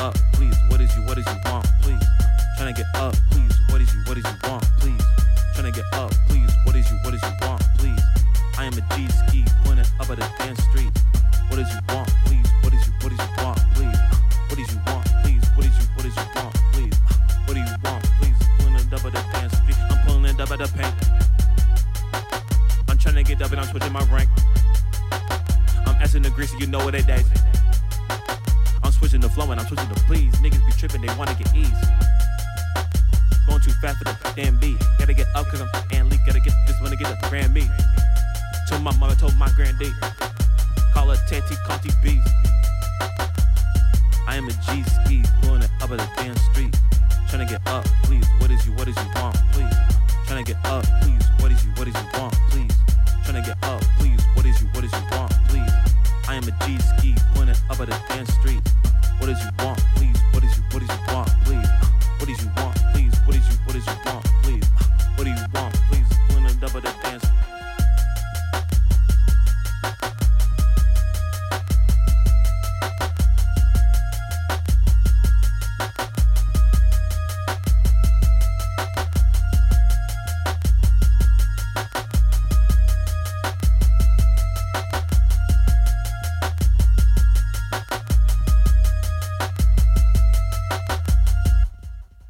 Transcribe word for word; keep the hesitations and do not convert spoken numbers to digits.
up, please. What is you, what is you want, please? Tryna get up, please. What is you, what is you want, please? Tryna get up, please. What is you, what is you want, please? I am a G ski, pointing up at the dance street. What is you want, please? What is you, what is you want, please? What is you want, please? What is you, what is you want, please? What do you want, please? Pulling up at the dance street. I'm pulling it up at the paint. I'm tryna get up and I'm switching my rank. I'm asking the greasy, you know what they days. I'm switching the flow and I'm switching the please. Niggas be tripping, they wanna get ease. Going too fast for the damn beat. Gotta get up cause I'm and leak. Gotta get this one to get the grand me. Told my mama, told my granddad. Call her Tati Conti Beast. I am a G ski, blowing it up at the damn street. Tryna get up, please. What is you, what is you want, please? Tryna get up, please. What is you, what is you want, please? Tryna get up, please. What is you, what is you want, please? I am a G ski, blowing it up at the damn street. What is you want, please?